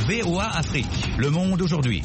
VOA Afrique, le monde aujourd'hui.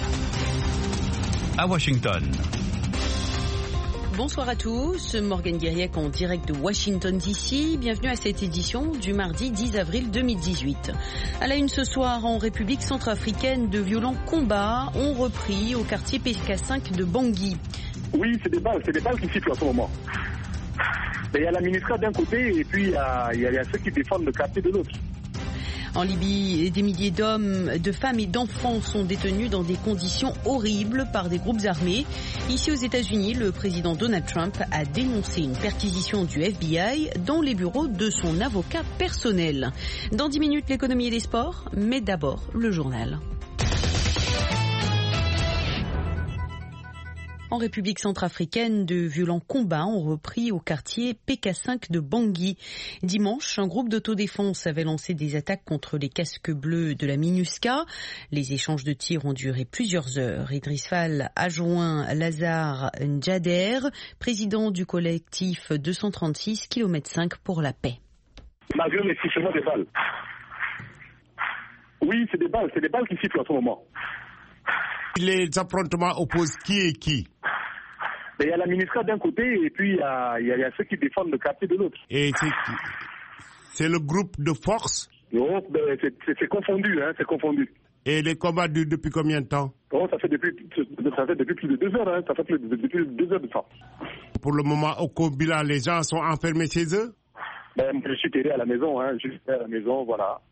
À Washington. Bonsoir à tous, Morgane Guiriec en direct de Washington DC. Bienvenue à cette édition du mardi 10 avril 2018. À la une ce soir, en République centrafricaine, de violents combats ont repris au quartier PK5 de Bangui. Oui, c'est des balles qui sifflent en ce moment. Il y a la MINUSCA d'un côté et puis il y a ceux qui défendent le quartier de l'autre. En Libye, des milliers d'hommes, de femmes et d'enfants sont détenus dans des conditions horribles par des groupes armés. Ici aux États-Unis, le président Donald Trump a dénoncé une perquisition du FBI dans les bureaux de son avocat personnel. Dans 10 minutes, l'économie et les sports, mais d'abord le journal. En République centrafricaine, de violents combats ont repris au quartier PK5 de Bangui. Dimanche, un groupe d'autodéfense avait lancé des attaques contre les casques bleus de la MINUSCA. Les échanges de tirs ont duré plusieurs heures. Idriss Fall a joint Lazare Ndjader, président du collectif 236 km5 pour la paix. Malgré les sifflements des balles. Oui, c'est des balles qui sifflent en ce moment. Les affrontements opposent qui et qui? Il y a la MINUSCA d'un côté et puis il y a ceux qui défendent le quartier de l'autre. Et c'est le groupe de force? Non, c'est confondu, c'est confondu. Et les combats durent depuis combien de temps? Oh, ça fait depuis plus de 2 heures, ça fait depuis 2 heures de temps. Pour le moment, au Kobila, les gens sont enfermés chez eux? Je suis terré à la maison, voilà.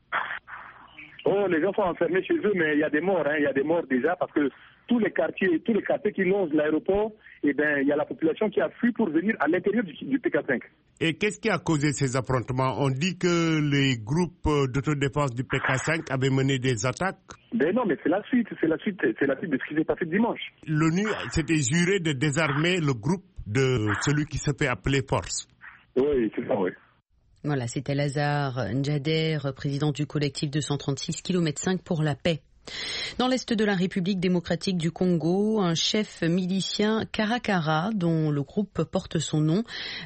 Oh, les gens sont enfermés chez eux, mais il y a des morts, il y a des morts déjà parce que tous les quartiers qui longent l'aéroport, il y a la population qui a fui pour venir à l'intérieur du PK5. Et qu'est-ce qui a causé ces affrontements? On dit que les groupes d'autodéfense du PK5 avaient mené des attaques. Non, mais c'est la suite de ce qui s'est passé dimanche. L'ONU s'était juré de désarmer le groupe de celui qui se fait appeler Force. Oui, c'est ça, oui. Voilà, c'était Lazare Ndjader, président du collectif 236 km5 pour la paix. Dans l'est de la République démocratique du Congo, un chef milicien Karakara, dont le groupe porte son nom,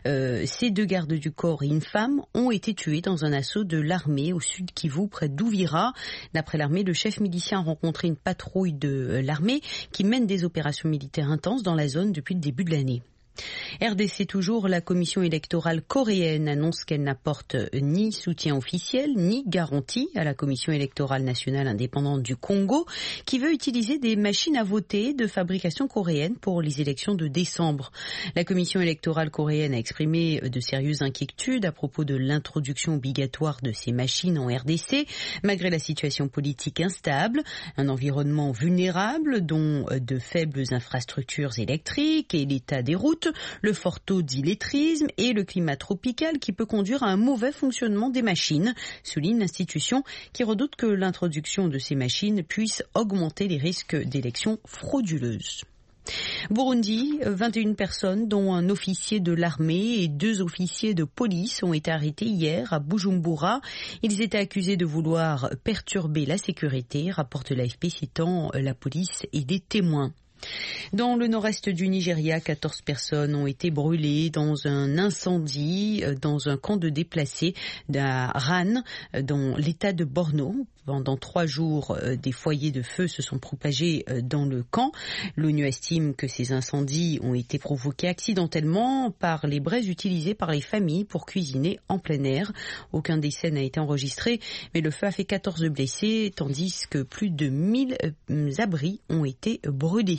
ses 2 gardes du corps et une femme ont été tués dans un assaut de l'armée au sud Kivu, près d'Ouvira. D'après l'armée, le chef milicien a rencontré une patrouille de l'armée qui mène des opérations militaires intenses dans la zone depuis le début de l'année. RDC toujours, la commission électorale coréenne annonce qu'elle n'apporte ni soutien officiel ni garantie à la commission électorale nationale indépendante du Congo qui veut utiliser des machines à voter de fabrication coréenne pour les élections de décembre. La commission électorale coréenne a exprimé de sérieuses inquiétudes à propos de l'introduction obligatoire de ces machines en RDC, malgré la situation politique instable, un environnement vulnérable dont de faibles infrastructures électriques et l'état des routes, le fort taux d'illettrisme et le climat tropical qui peut conduire à un mauvais fonctionnement des machines, souligne l'institution qui redoute que l'introduction de ces machines puisse augmenter les risques d'élections frauduleuses. Burundi, 21 personnes, dont un officier de l'armée et 2 officiers de police, ont été arrêtés hier à Bujumbura. Ils étaient accusés de vouloir perturber la sécurité, rapporte l'AFP citant la police et des témoins. Dans le nord-est du Nigeria, 14 personnes ont été brûlées dans un incendie dans un camp de déplacés à Ran, dans l'état de Borno. Pendant 3 jours, des foyers de feu se sont propagés dans le camp. L'ONU estime que ces incendies ont été provoqués accidentellement par les braises utilisées par les familles pour cuisiner en plein air. Aucun décès n'a été enregistré, mais le feu a fait 14 blessés, tandis que plus de 1000 abris ont été brûlés.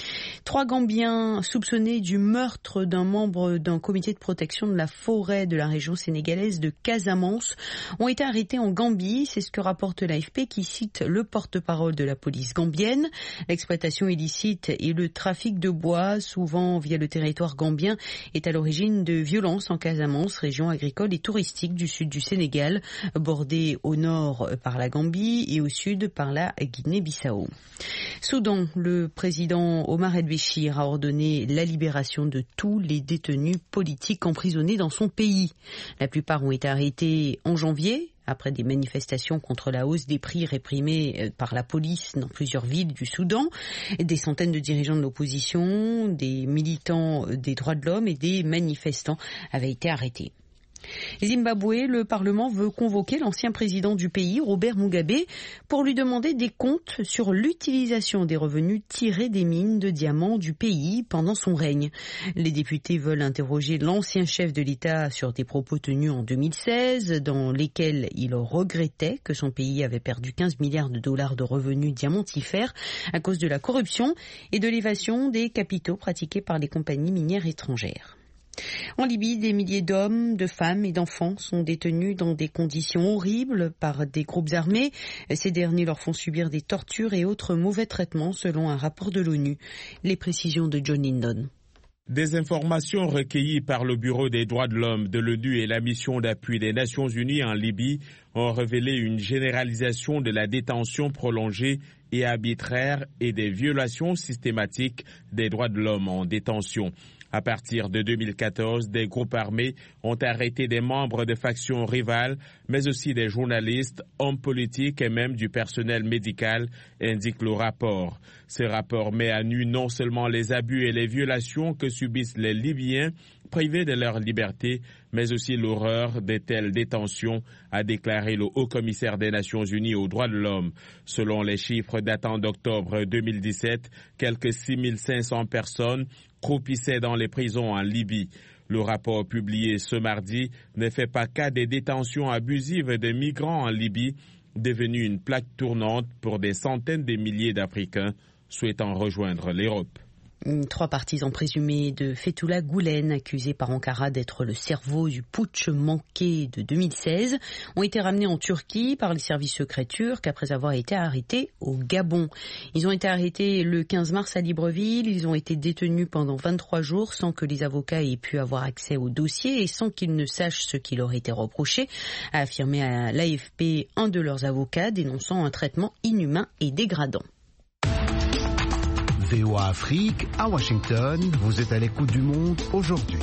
3 Gambiens soupçonnés du meurtre d'un membre d'un comité de protection de la forêt de la région sénégalaise de Casamance ont été arrêtés en Gambie. C'est ce que rapporte l'AFP qui cite le porte-parole de la police gambienne. L'exploitation illicite et le trafic de bois, souvent via le territoire gambien, est à l'origine de violences en Casamance, région agricole et touristique du sud du Sénégal, bordée au nord par la Gambie et au sud par la Guinée-Bissau. Soudan, le président Omar el-Béchir a ordonné la libération de tous les détenus politiques emprisonnés dans son pays. La plupart ont été arrêtés en janvier, après des manifestations contre la hausse des prix réprimées par la police dans plusieurs villes du Soudan. Des centaines de dirigeants de l'opposition, des militants des droits de l'homme et des manifestants avaient été arrêtés. Zimbabwe, le Parlement veut convoquer l'ancien président du pays, Robert Mugabe, pour lui demander des comptes sur l'utilisation des revenus tirés des mines de diamants du pays pendant son règne. Les députés veulent interroger l'ancien chef de l'État sur des propos tenus en 2016, dans lesquels il regrettait que son pays avait perdu 15 milliards de dollars de revenus diamantifères à cause de la corruption et de l'évasion des capitaux pratiqués par les compagnies minières étrangères. En Libye, des milliers d'hommes, de femmes et d'enfants sont détenus dans des conditions horribles par des groupes armés. Ces derniers leur font subir des tortures et autres mauvais traitements selon un rapport de l'ONU. Les précisions de John Lindon. Des informations recueillies par le Bureau des droits de l'homme de l'ONU et la mission d'appui des Nations Unies en Libye ont révélé une généralisation de la détention prolongée et arbitraire et des violations systématiques des droits de l'homme en détention. À partir de 2014, des groupes armés ont arrêté des membres de factions rivales, mais aussi des journalistes, hommes politiques et même du personnel médical, indique le rapport. Ce rapport met à nu non seulement les abus et les violations que subissent les Libyens, privés de leur liberté, mais aussi l'horreur de telles détentions, a déclaré le haut-commissaire des Nations Unies aux droits de l'homme. Selon les chiffres datant d'octobre 2017, quelques 6500 personnes croupissaient dans les prisons en Libye. Le rapport publié ce mardi ne fait pas cas des détentions abusives de migrants en Libye, devenue une plaque tournante pour des centaines de milliers d'Africains souhaitant rejoindre l'Europe. 3 partisans présumés de Fethullah Gülen, accusés par Ankara d'être le cerveau du putsch manqué de 2016, ont été ramenés en Turquie par les services secrets turcs après avoir été arrêtés au Gabon. Ils ont été arrêtés le 15 mars à Libreville. Ils ont été détenus pendant 23 jours sans que les avocats aient pu avoir accès au dossier et sans qu'ils ne sachent ce qui leur était reproché, a affirmé à l'AFP un de leurs avocats, dénonçant un traitement inhumain et dégradant. VOA Afrique, à Washington, vous êtes à l'écoute du monde aujourd'hui.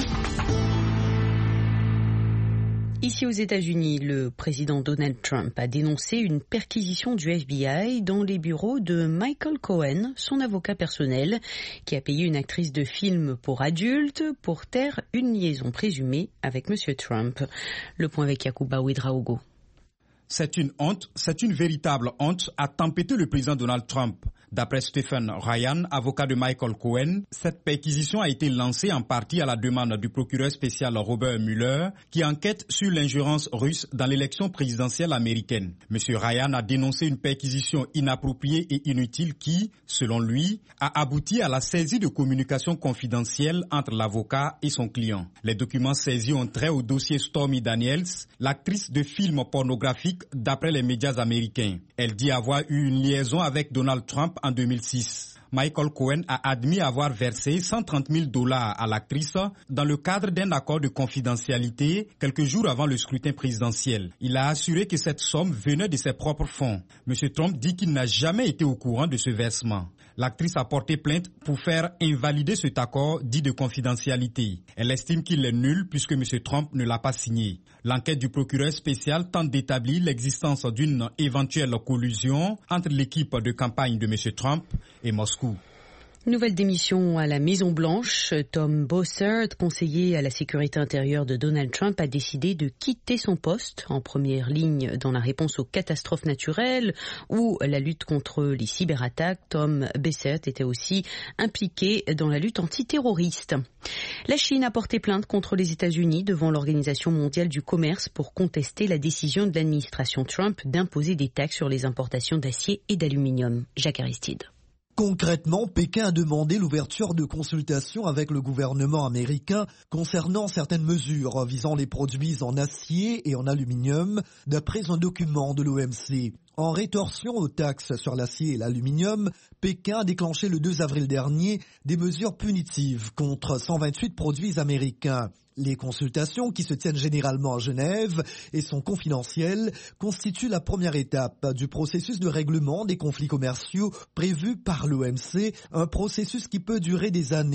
Ici aux États-Unis, le président Donald Trump a dénoncé une perquisition du FBI dans les bureaux de Michael Cohen, son avocat personnel, qui a payé une actrice de film pour adultes pour taire une liaison présumée avec M. Trump. Le point avec Yacouba Ouedraogo. C'est une honte, c'est une véritable honte, a tempêté le président Donald Trump. D'après Stephen Ryan, avocat de Michael Cohen, cette perquisition a été lancée en partie à la demande du procureur spécial Robert Mueller, qui enquête sur l'ingérence russe dans l'élection présidentielle américaine. Monsieur Ryan a dénoncé une perquisition inappropriée et inutile qui, selon lui, a abouti à la saisie de communications confidentielles entre l'avocat et son client. Les documents saisis ont trait au dossier Stormy Daniels, l'actrice de films pornographiques d'après les médias américains. Elle dit avoir eu une liaison avec Donald Trump en 2006. Michael Cohen a admis avoir versé $130,000 à l'actrice dans le cadre d'un accord de confidentialité quelques jours avant le scrutin présidentiel. Il a assuré que cette somme venait de ses propres fonds. M. Trump dit qu'il n'a jamais été au courant de ce versement. L'actrice a porté plainte pour faire invalider cet accord dit de confidentialité. Elle estime qu'il est nul puisque M. Trump ne l'a pas signé. L'enquête du procureur spécial tente d'établir l'existence d'une éventuelle collusion entre l'équipe de campagne de M. Trump et Moscou. Nouvelle démission à la Maison-Blanche. Tom Bossert, conseiller à la sécurité intérieure de Donald Trump, a décidé de quitter son poste en première ligne dans la réponse aux catastrophes naturelles ou la lutte contre les cyberattaques. Tom Bossert était aussi impliqué dans la lutte antiterroriste. La Chine a porté plainte contre les États-Unis devant l'Organisation mondiale du commerce pour contester la décision de l'administration Trump d'imposer des taxes sur les importations d'acier et d'aluminium. Jacques Aristide. Concrètement, Pékin a demandé l'ouverture de consultations avec le gouvernement américain concernant certaines mesures visant les produits en acier et en aluminium, d'après un document de l'OMC. En rétorsion aux taxes sur l'acier et l'aluminium, Pékin a déclenché le 2 avril dernier des mesures punitives contre 128 produits américains. Les consultations, qui se tiennent généralement à Genève et sont confidentielles, constituent la première étape du processus de règlement des conflits commerciaux prévu par l'OMC, un processus qui peut durer des années.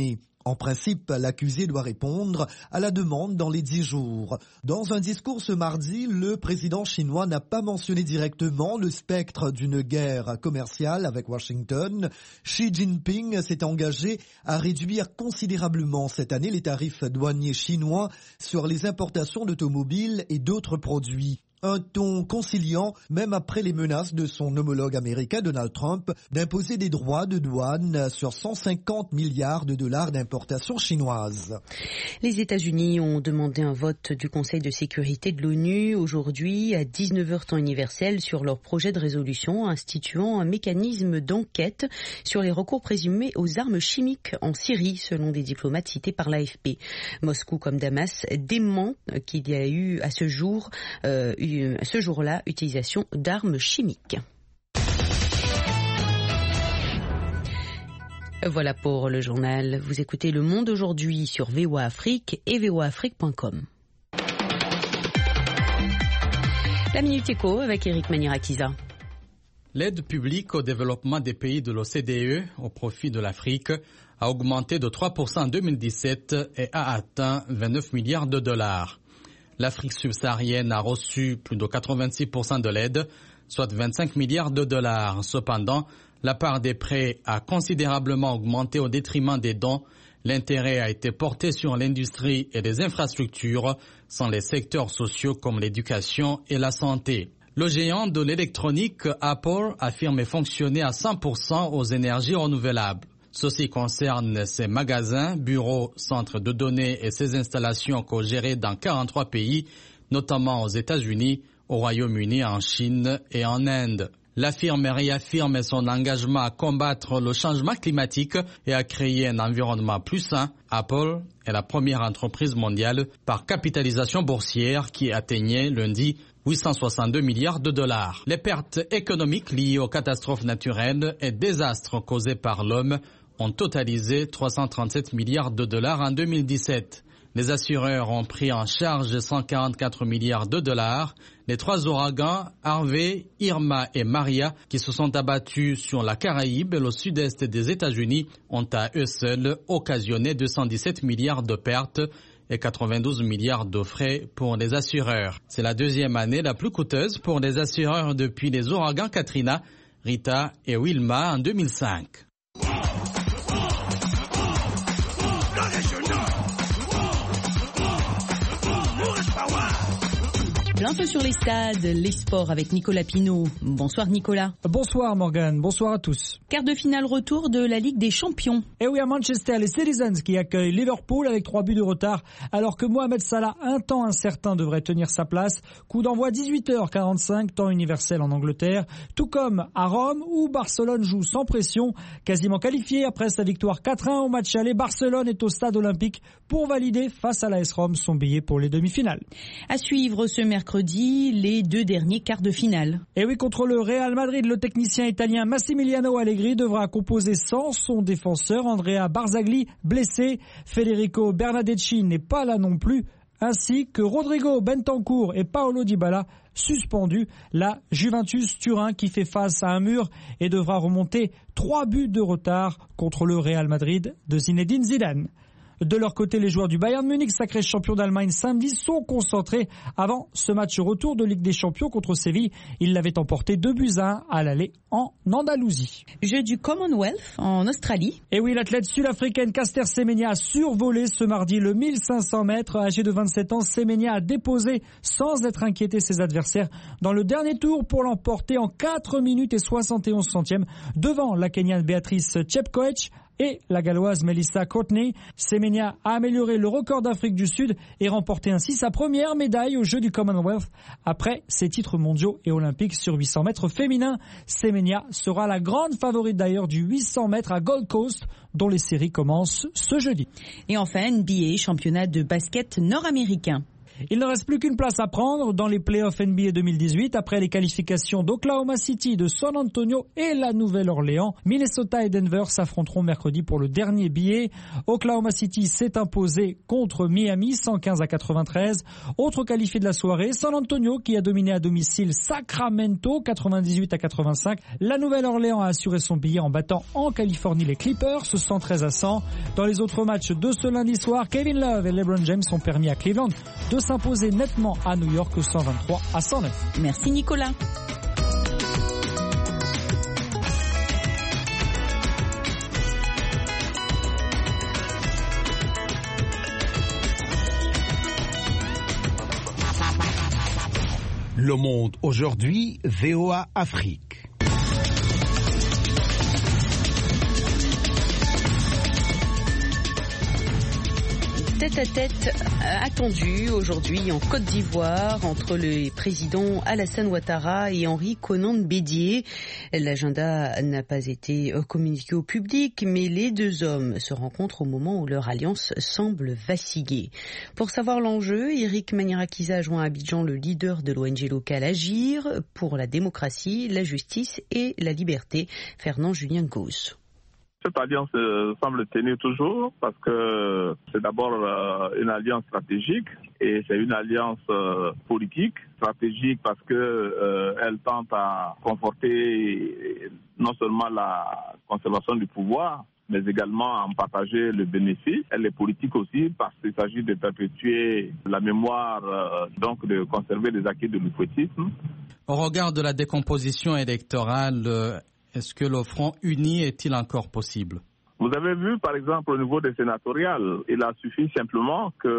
En principe, l'accusé doit répondre à la demande dans les 10 jours. Dans un discours ce mardi, le président chinois n'a pas mentionné directement le spectre d'une guerre commerciale avec Washington. Xi Jinping s'est engagé à réduire considérablement cette année les tarifs douaniers chinois sur les importations d'automobiles et d'autres produits. Un ton conciliant, même après les menaces de son homologue américain Donald Trump d'imposer des droits de douane sur 150 milliards de dollars d'importations chinoises. Les États-Unis ont demandé un vote du Conseil de sécurité de l'ONU aujourd'hui à 19h temps universel sur leur projet de résolution instituant un mécanisme d'enquête sur les recours présumés aux armes chimiques en Syrie, selon des diplomates cités par l'AFP. Moscou comme Damas dément qu'il y a eu à ce jour-là, utilisation d'armes chimiques. Voilà pour le journal. Vous écoutez Le Monde aujourd'hui sur VOA Afrique et voaafrique.com. La Minute Éco avec Eric Manirakiza. L'aide publique au développement des pays de l'OCDE au profit de l'Afrique a augmenté de 3% en 2017 et a atteint 29 milliards de dollars. L'Afrique subsaharienne a reçu plus de 86% de l'aide, soit 25 milliards de dollars. Cependant, la part des prêts a considérablement augmenté au détriment des dons. L'intérêt a été porté sur l'industrie et les infrastructures, sans les secteurs sociaux comme l'éducation et la santé. Le géant de l'électronique Apple affirme fonctionner à 100% aux énergies renouvelables. Ceci concerne ses magasins, bureaux, centres de données et ses installations co-gérées dans 43 pays, notamment aux États-Unis, au Royaume-Uni, en Chine et en Inde. La firme réaffirme son engagement à combattre le changement climatique et à créer un environnement plus sain. Apple est la première entreprise mondiale par capitalisation boursière qui atteignait lundi 862 milliards de dollars. Les pertes économiques liées aux catastrophes naturelles et désastres causés par l'homme ont totalisé 337 milliards de dollars en 2017. Les assureurs ont pris en charge 144 milliards de dollars. Les 3 ouragans, Harvey, Irma et Maria, qui se sont abattus sur la Caraïbe et le sud-est des États-Unis, ont à eux seuls occasionné 217 milliards de pertes et 92 milliards de frais pour les assureurs. C'est la deuxième année la plus coûteuse pour les assureurs depuis les ouragans Katrina, Rita et Wilma en 2005. Plein feu sur les stades, les sports avec Nicolas Pinault. Bonsoir Nicolas. Bonsoir Morgane, bonsoir à tous. Quart de finale retour de la Ligue des Champions. Et oui, à Manchester, les Citizens qui accueillent Liverpool avec 3 buts de retard, alors que Mohamed Salah, un temps incertain, devrait tenir sa place. Coup d'envoi 18h45, temps universel en Angleterre, tout comme à Rome où Barcelone joue sans pression. Quasiment qualifié après sa victoire 4-1 au match aller, Barcelone est au stade olympique pour valider face à l'AS Rome son billet pour les demi-finales. À suivre ce mercredi, les 2 derniers quarts de finale. Et oui, contre le Real Madrid, le technicien italien Massimiliano Allegri devra composer sans son défenseur Andrea Barzagli, blessé. Federico Bernardeschi n'est pas là non plus, ainsi que Rodrigo Bentancur et Paolo Dybala suspendus. La Juventus Turin qui fait face à un mur et devra remonter 3 buts de retard contre le Real Madrid de Zinedine Zidane. De leur côté, les joueurs du Bayern Munich, sacré champion d'Allemagne samedi, sont concentrés avant ce match retour de Ligue des Champions contre Séville. Ils l'avaient emporté 2-1 à l'aller en Andalousie. Jeu du Commonwealth en Australie. Et oui, l'athlète sud-africaine Caster Semenya a survolé ce mardi le 1500 mètres. Âgé de 27 ans, Semenya a déposé sans être inquiété ses adversaires dans le dernier tour pour l'emporter en 4 minutes et 71 centièmes devant la Kenyane Béatrice Chepkoech et la Galloise Melissa Courtney. Semenya a amélioré le record d'Afrique du Sud et remporté ainsi sa première médaille aux Jeux du Commonwealth après ses titres mondiaux et olympiques sur 800 mètres féminins. Semenya sera la grande favorite d'ailleurs du 800 mètres à Gold Coast dont les séries commencent ce jeudi. Et enfin, NBA, championnat de basket nord-américain. Il ne reste plus qu'une place à prendre dans les playoffs NBA 2018 après les qualifications d'Oklahoma City, de San Antonio et la Nouvelle-Orléans. Minnesota et Denver s'affronteront mercredi pour le dernier billet. Oklahoma City s'est imposé contre Miami 115-93. Autre qualifié de la soirée, San Antonio qui a dominé à domicile Sacramento 98-85. La Nouvelle-Orléans a assuré son billet en battant en Californie les Clippers 113-100. Dans les autres matchs de ce lundi soir, Kevin Love et LeBron James ont permis à Cleveland de s'imposer nettement à New York 123-109. Merci Nicolas. Le Monde aujourd'hui, VOA Afrique. Tête-à-tête attendu aujourd'hui en Côte d'Ivoire entre le président Alassane Ouattara et Henri Konan Bédié. L'agenda n'a pas été communiqué au public, mais les deux hommes se rencontrent au moment où leur alliance semble vaciller. Pour savoir l'enjeu, Eric Maniarakiza a joint à Abidjan le leader de l'ONG locale Agir pour la démocratie, la justice et la liberté, Fernand Julien Gauss. Cette alliance semble tenir toujours parce que c'est d'abord une alliance stratégique et c'est une alliance politique. Stratégique parce que elle tente à conforter non seulement la conservation du pouvoir, mais également à en partager le bénéfice. Elle est politique aussi parce qu'il s'agit de perpétuer la mémoire, donc de conserver les acquis de l'oufouettisme. Au regard de la décomposition électorale, est-ce que le Front uni est-il encore possible? Vous avez vu, par exemple, au niveau des sénatoriales, il a suffi simplement que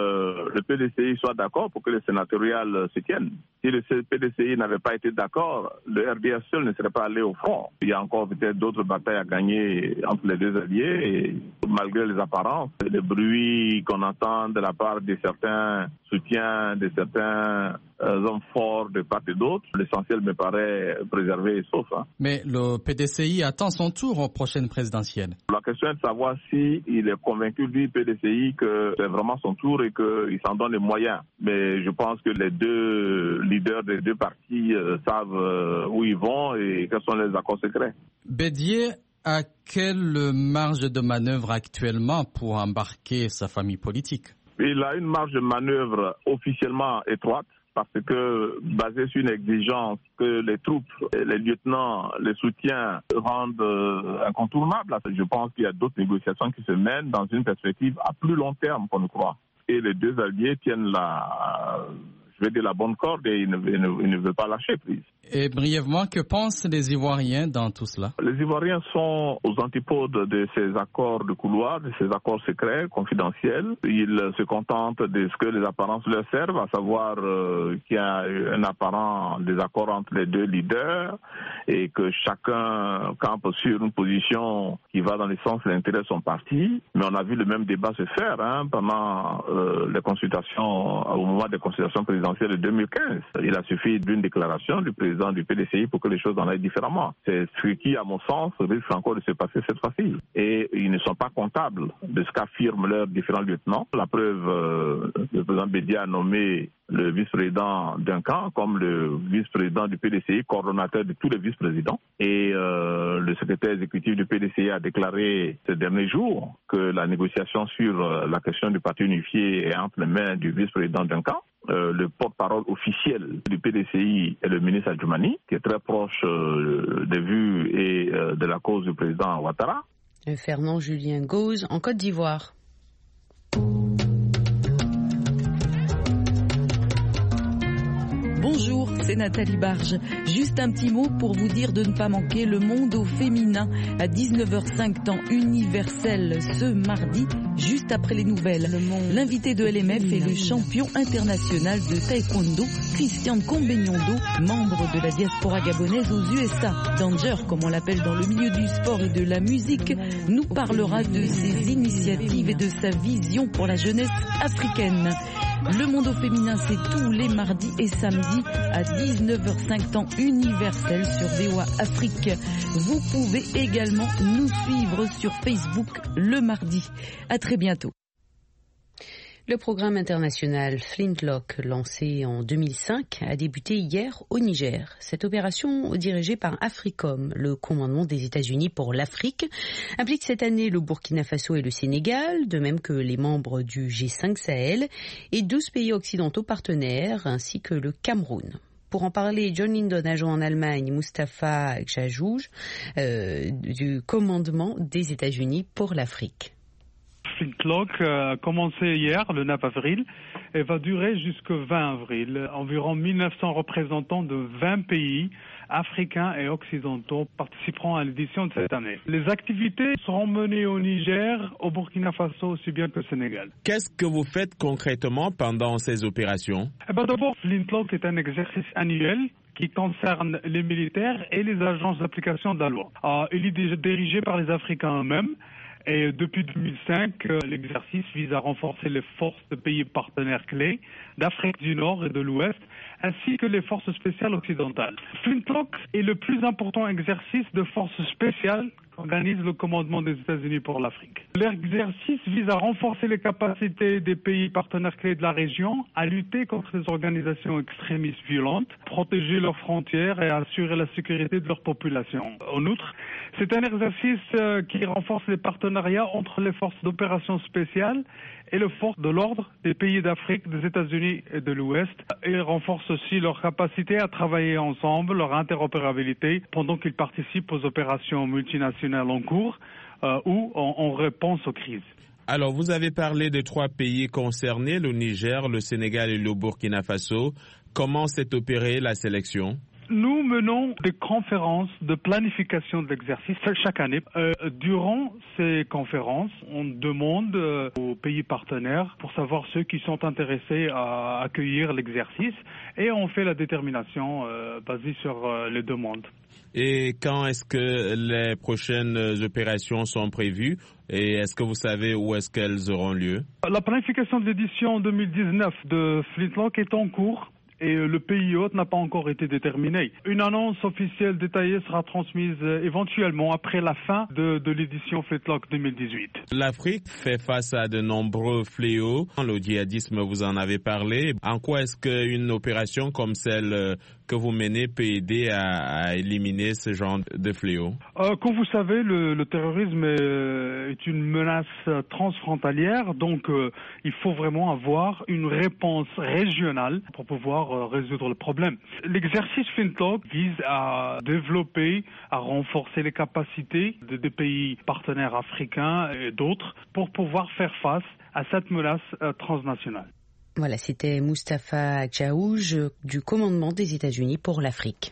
le PDCI soit d'accord pour que les sénatoriales se tiennent. Si le PDCI n'avait pas été d'accord, le RDS seul ne serait pas allé au front. Il y a encore peut-être d'autres batailles à gagner entre les deux alliés, et malgré les apparences, le bruit qu'on entend de la part de certains soutiens, de certains hommes forts de part et d'autre, l'essentiel me paraît préservé et sauf. Mais le PDCI attend son tour aux prochaines présidentielles. La question est de savoir s'il est convaincu, lui, PDCI, que c'est vraiment son tour et qu'il s'en donne les moyens. Mais je pense que les deux leaders des deux partis savent où ils vont et quels sont les accords secrets. Bédié a quelle marge de manœuvre actuellement pour embarquer sa famille politique? Il a une marge de manœuvre officiellement étroite, parce que basé sur une exigence que les troupes, les lieutenants, les soutiens rendent incontournable. Je pense qu'il y a d'autres négociations qui se mènent dans une perspective à plus long terme qu'on ne croit. Et les deux alliés tiennent la bonne corde et ils ne veulent pas lâcher prise. Et brièvement, que pensent les Ivoiriens dans tout cela? Les Ivoiriens sont aux antipodes de ces accords de couloir, de ces accords secrets, confidentiels. Ils se contentent de ce que les apparences leur servent, à savoir qu'il y a un apparent désaccord entre les deux leaders et que chacun campe sur une position qui va dans le sens de l'intérêt de son parti. Mais on a vu le même débat se faire pendant les consultations, au moment des consultations présidentielles de 2015. Il a suffi d'une déclaration du président du PDCI pour que les choses en aillent différemment. C'est ce qui, à mon sens, risque encore de se passer cette fois-ci. Et ils ne sont pas comptables de ce qu'affirment leurs différents lieutenants. La preuve, le président Bédié a nommé le vice-président d'un camp comme le vice-président du PDCI, coordonnateur de tous les vice-présidents. Et le secrétaire exécutif du PDCI a déclaré ces derniers jours que la négociation sur la question du parti unifié est entre les mains du vice-président d'un camp. Le porte-parole officiel du PDCI est le ministre Adjoumani, qui est très proche des vues et de la cause du président Ouattara. Fernand Julien Gauze en Côte d'Ivoire. Bonjour, c'est Nathalie Barge. Juste un petit mot pour vous dire de ne pas manquer le monde au féminin à 19h05 temps universel ce mardi, juste après les nouvelles. L'invité de LMF est le champion international de taekwondo, Christian Combegnondo, membre de la diaspora gabonaise aux USA. Danger, comme on l'appelle dans le milieu du sport et de la musique, nous parlera de ses initiatives et de sa vision pour la jeunesse africaine. Le monde au féminin, c'est tous les mardis et samedis à 19h05 temps universel sur VOA Afrique. Vous pouvez également nous suivre sur Facebook le mardi. À très bientôt. Le programme international Flintlock, lancé en 2005, a débuté hier au Niger. Cette opération, dirigée par AFRICOM, le commandement des États-Unis pour l'Afrique, implique cette année le Burkina Faso et le Sénégal, de même que les membres du G5 Sahel et 12 pays occidentaux partenaires, ainsi que le Cameroun. Pour en parler, John Lindon, agent en Allemagne, Mustapha Djahouj, du commandement des États-Unis pour l'Afrique. Flintlock a commencé hier, le 9 avril, et va durer jusqu'au 20 avril. Environ 1900 représentants de 20 pays africains et occidentaux participeront à l'édition de cette année. Les activités seront menées au Niger, au Burkina Faso aussi bien qu'au Sénégal. Qu'est-ce que vous faites concrètement pendant ces opérations? D'abord, Flintlock est un exercice annuel qui concerne les militaires et les agences d'application de la loi. Il est dirigé par les Africains eux-mêmes. Et depuis 2005, l'exercice vise à renforcer les forces de pays partenaires clés d'Afrique du Nord et de l'Ouest, ainsi que les forces spéciales occidentales. Flintlock est le plus important exercice de forces spéciales qu'organise le commandement des États-Unis pour l'Afrique. L'exercice vise à renforcer les capacités des pays partenaires clés de la région à lutter contre les organisations extrémistes violentes, protéger leurs frontières et assurer la sécurité de leur population. En outre, c'est un exercice qui renforce les partenariats entre les forces d'opération spéciales et les forces de l'ordre des pays d'Afrique, des États-Unis et de l'Ouest. Il renforce aussi leur capacité à travailler ensemble, leur interopérabilité, pendant qu'ils participent aux opérations multinationales en cours ou en réponse aux crises. Alors, vous avez parlé de 3 pays concernés, le Niger, le Sénégal et le Burkina Faso. Comment s'est opérée la sélection? Nous menons des conférences de planification de l'exercice chaque année. Durant ces conférences, on demande aux pays partenaires pour savoir ceux qui sont intéressés à accueillir l'exercice et on fait la détermination basée sur les demandes. Et quand est-ce que les prochaines opérations sont prévues et est-ce que vous savez où est-ce qu'elles auront lieu? La planification de l'édition 2019 de Flintlock est en cours. Et le pays hôte n'a pas encore été déterminé. Une annonce officielle détaillée sera transmise éventuellement après la fin de l'édition Flintlock 2018. L'Afrique fait face à de nombreux fléaux. Le djihadisme, vous en avez parlé. En quoi est-ce qu'une opération comme celle que vous menez peut aider à éliminer ce genre de fléaux? Comme vous savez, le terrorisme est une menace transfrontalière, donc il faut vraiment avoir une réponse régionale pour pouvoir résoudre le problème. L'exercice Flintlock vise à développer, à renforcer les capacités des pays partenaires africains et d'autres pour pouvoir faire face à cette menace transnationale. Voilà, c'était Mustapha Djahouj du commandement des États-Unis pour l'Afrique.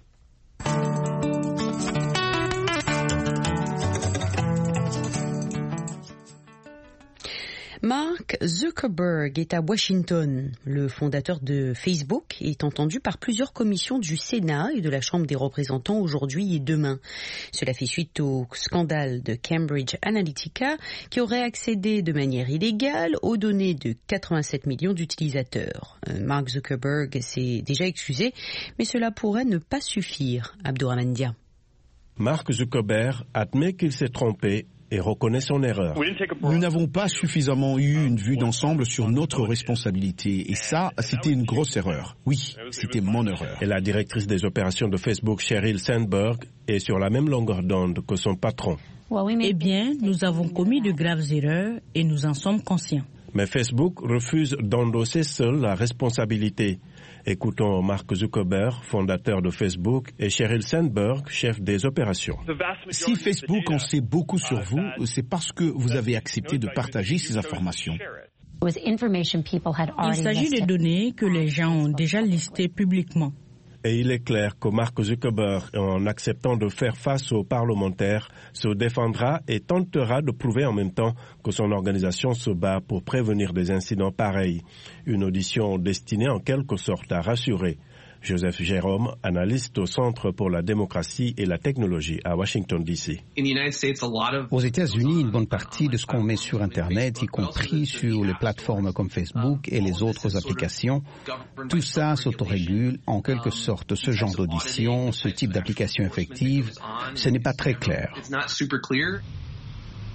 Mark Zuckerberg est à Washington. Le fondateur de Facebook est entendu par plusieurs commissions du Sénat et de la Chambre des représentants aujourd'hui et demain. Cela fait suite au scandale de Cambridge Analytica qui aurait accédé de manière illégale aux données de 87 millions d'utilisateurs. Mark Zuckerberg s'est déjà excusé, mais cela pourrait ne pas suffire. Abdourahmane Dia. Mark Zuckerberg admet qu'il s'est trompé et reconnaît son erreur. Nous n'avons pas suffisamment eu une vue d'ensemble sur notre responsabilité et ça, c'était une grosse erreur. Oui, c'était mon erreur. Et la directrice des opérations de Facebook, Sheryl Sandberg, est sur la même longueur d'onde que son patron. Eh bien, nous avons commis de graves erreurs et nous en sommes conscients. Mais Facebook refuse d'endosser seul la responsabilité. Écoutons Mark Zuckerberg, fondateur de Facebook, et Sheryl Sandberg, chef des opérations. Si Facebook en sait beaucoup sur vous, c'est parce que vous avez accepté de partager ces informations. Il s'agit de données que les gens ont déjà listées publiquement. Et il est clair que Mark Zuckerberg, en acceptant de faire face aux parlementaires, se défendra et tentera de prouver en même temps que son organisation se bat pour prévenir des incidents pareils. Une audition destinée en quelque sorte à rassurer. Joseph Jérôme, analyste au Centre pour la démocratie et la technologie à Washington, D.C. Aux États-Unis, une bonne partie de ce qu'on met sur Internet, y compris sur les plateformes comme Facebook et les autres applications, tout ça s'autorégule. En quelque sorte, ce genre d'audition, ce type d'application effective, ce n'est pas très clair.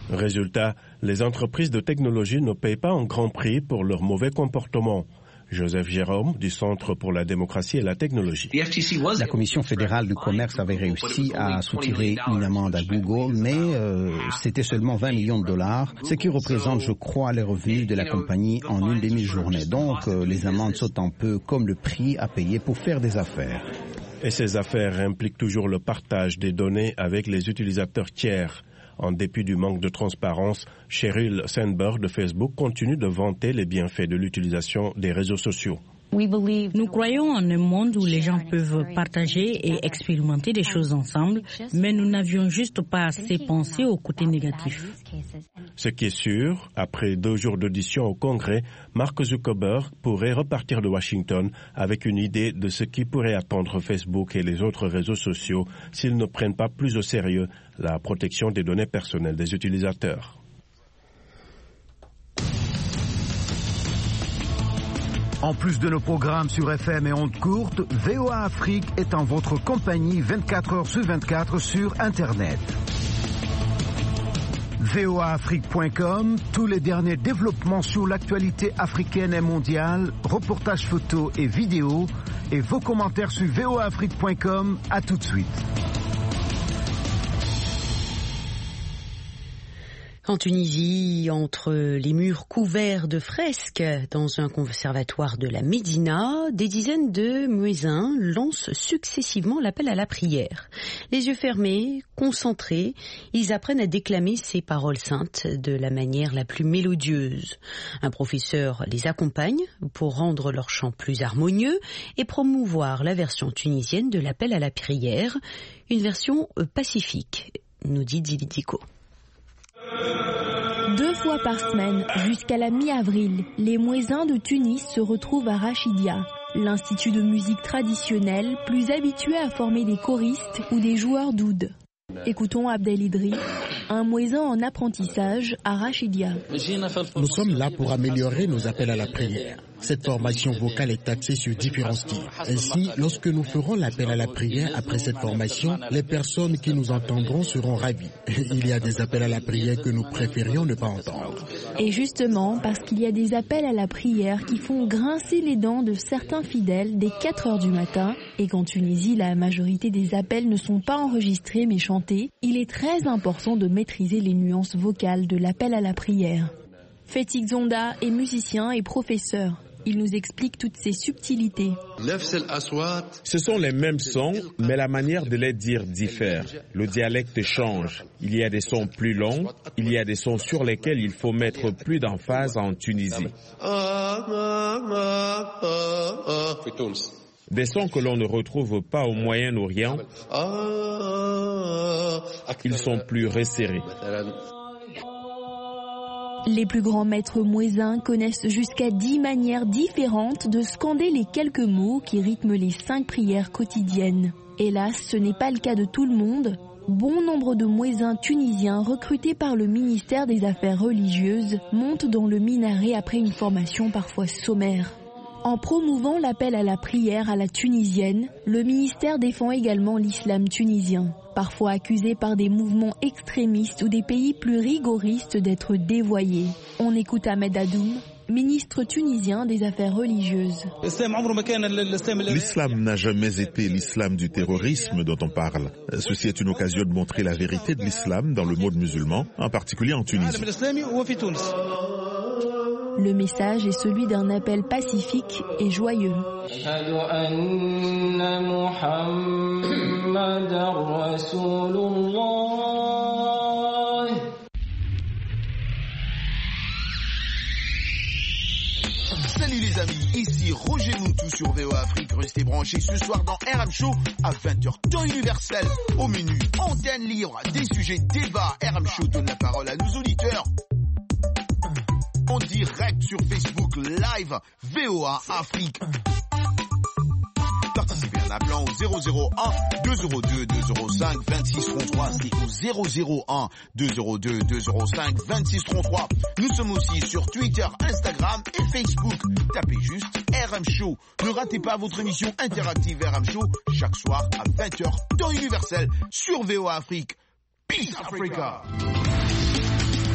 Résultat, les entreprises de technologie ne payent pas un grand prix pour leur mauvais comportement. Joseph Jérôme, du Centre pour la démocratie et la technologie. La Commission fédérale du commerce avait réussi à soutirer une amende à Google, mais c'était seulement 20 millions de dollars, ce qui représente, je crois, les revenus de la compagnie en une demi-journée. Donc, les amendes sont un peu comme le prix à payer pour faire des affaires. Et ces affaires impliquent toujours le partage des données avec les utilisateurs tiers. En dépit du manque de transparence, Sheryl Sandberg de Facebook continue de vanter les bienfaits de l'utilisation des réseaux sociaux. Nous croyons en un monde où les gens peuvent partager et expérimenter des choses ensemble, mais nous n'avions juste pas assez pensé au côté négatif. Ce qui est sûr, après 2 jours d'audition au Congrès, Mark Zuckerberg pourrait repartir de Washington avec une idée de ce qui pourrait attendre Facebook et les autres réseaux sociaux s'ils ne prennent pas plus au sérieux la protection des données personnelles des utilisateurs. En plus de nos programmes sur FM et ondes courtes, VOA Afrique est en votre compagnie 24 heures sur 24 sur Internet. voaafrique.com, tous les derniers développements sur l'actualité africaine et mondiale, reportages photos et vidéos, et vos commentaires sur voaafrique.com. À tout de suite. En Tunisie, entre les murs couverts de fresques dans un conservatoire de la Médina, des dizaines de muezzins lancent successivement l'appel à la prière. Les yeux fermés, concentrés, ils apprennent à déclamer ces paroles saintes de la manière la plus mélodieuse. Un professeur les accompagne pour rendre leur chant plus harmonieux et promouvoir la version tunisienne de l'appel à la prière, une version pacifique, nous dit Dilidico. 2 fois par semaine, jusqu'à la mi-avril, les muezzins de Tunis se retrouvent à Rachidia, l'institut de musique traditionnelle plus habitué à former des choristes ou des joueurs d'oud. Écoutons Abdel Idri, un muezzin en apprentissage à Rachidia. Nous sommes là pour améliorer nos appels à la prière. Cette formation vocale est axée sur différents styles. Ainsi, lorsque nous ferons l'appel à la prière après cette formation, les personnes qui nous entendront seront ravies. Il y a des appels à la prière que nous préférions ne pas entendre. Et justement, parce qu'il y a des appels à la prière qui font grincer les dents de certains fidèles dès 4 heures du matin, et qu'en Tunisie, la majorité des appels ne sont pas enregistrés mais chantés, il est très important de maîtriser les nuances vocales de l'appel à la prière. Fetik Zonda est musicien et professeur. Il nous explique toutes ces subtilités. Ce sont les mêmes sons, mais la manière de les dire diffère. Le dialecte change. Il y a des sons plus longs, il y a des sons sur lesquels il faut mettre plus d'emphase en Tunisie. Des sons que l'on ne retrouve pas au Moyen-Orient. Ils sont plus resserrés. Les plus grands maîtres muezzins connaissent jusqu'à 10 manières différentes de scander les quelques mots qui rythment les 5 prières quotidiennes. Hélas, ce n'est pas le cas de tout le monde. Bon nombre de muezzins tunisiens recrutés par le ministère des Affaires religieuses montent dans le minaret après une formation parfois sommaire. En promouvant l'appel à la prière à la tunisienne, le ministère défend également l'islam tunisien, parfois accusé par des mouvements extrémistes ou des pays plus rigoristes d'être dévoyés. On écoute Ahmed Adoum, ministre tunisien des Affaires religieuses. L'islam n'a jamais été l'islam du terrorisme dont on parle. Ceci est une occasion de montrer la vérité de l'islam dans le monde musulman, en particulier en Tunisie. Le message est celui d'un appel pacifique et joyeux. Salut les amis, ici Roger Moutou sur VOA Afrique. Restez branchés ce soir dans RM Show à 20h, temps universel. Au menu, antenne libre, des sujets, débats. RM Show donne la parole à nos auditeurs. En direct sur Facebook Live, VOA Afrique. Participez en appelant au 001 202 205 2633. C'est au 001 202 205 2633. Nous sommes aussi sur Twitter, Instagram et Facebook. Tapez juste RM Show. Ne ratez pas votre émission interactive RM Show chaque soir à 20h, temps universel sur VOA Afrique. Peace Africa.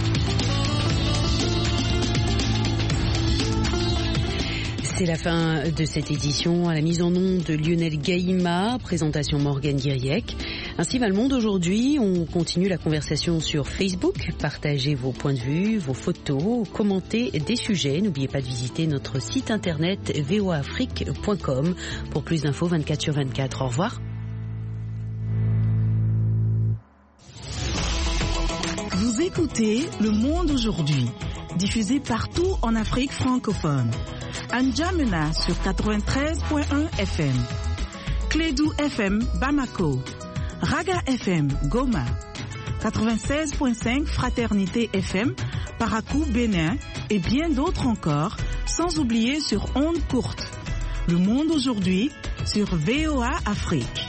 C'est la fin de cette édition. À la mise en onde de Lionel Gaïma, présentation Morgane Guiriec. Ainsi va le monde aujourd'hui. On continue la conversation sur Facebook. Partagez vos points de vue, vos photos, commentez des sujets. N'oubliez pas de visiter notre site internet voaafrique.com pour plus d'infos 24/24. Au revoir. Vous écoutez Le Monde aujourd'hui, diffusé partout en Afrique francophone. À N'Djamena sur 93.1 FM, Clédou FM Bamako, Raga FM Goma, 96.5 Fraternité FM Parakou Bénin et bien d'autres encore, sans oublier sur ondes courtes. Le Monde aujourd'hui sur VOA Afrique.